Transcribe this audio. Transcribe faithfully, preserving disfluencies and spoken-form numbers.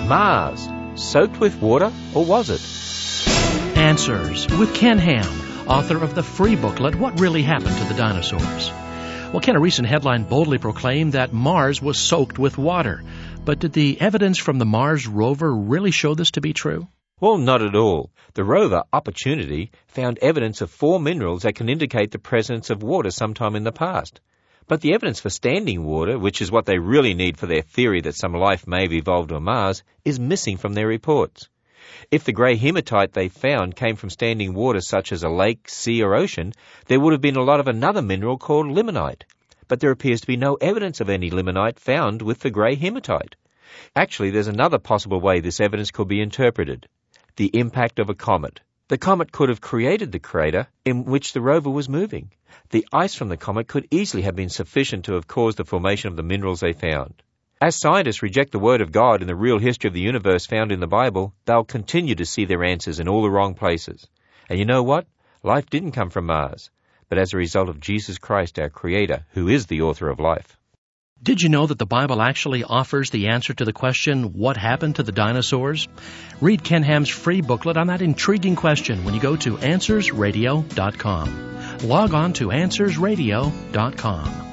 Mars, soaked with water, or was it? Answers with Ken Ham, author of the free booklet, What Really Happened to the Dinosaurs. Well, Ken, a recent headline boldly proclaimed that Mars was soaked with water. But did the evidence from the Mars rover really show this to be true? Well, not at all. The rover, Opportunity, found evidence of four minerals that can indicate the presence of water sometime in the past. But the evidence for standing water, which is what they really need for their theory that some life may have evolved on Mars, is missing from their reports. If the grey hematite they found came from standing water such as a lake, sea or ocean, there would have been a lot of another mineral called limonite. But there appears to be no evidence of any limonite found with the grey hematite. Actually, there's another possible way this evidence could be interpreted. The impact of a comet. The comet could have created the crater in which the rover was moving. The ice from the comet could easily have been sufficient to have caused the formation of the minerals they found. As scientists reject the Word of God and the real history of the universe found in the Bible, they'll continue to see their answers in all the wrong places. And you know what? Life didn't come from Mars, but as a result of Jesus Christ, our Creator, who is the author of life. Did you know that the Bible actually offers the answer to the question, what happened to the dinosaurs? Read Ken Ham's free booklet on that intriguing question when you go to answers radio dot com. Log on to answers radio dot com.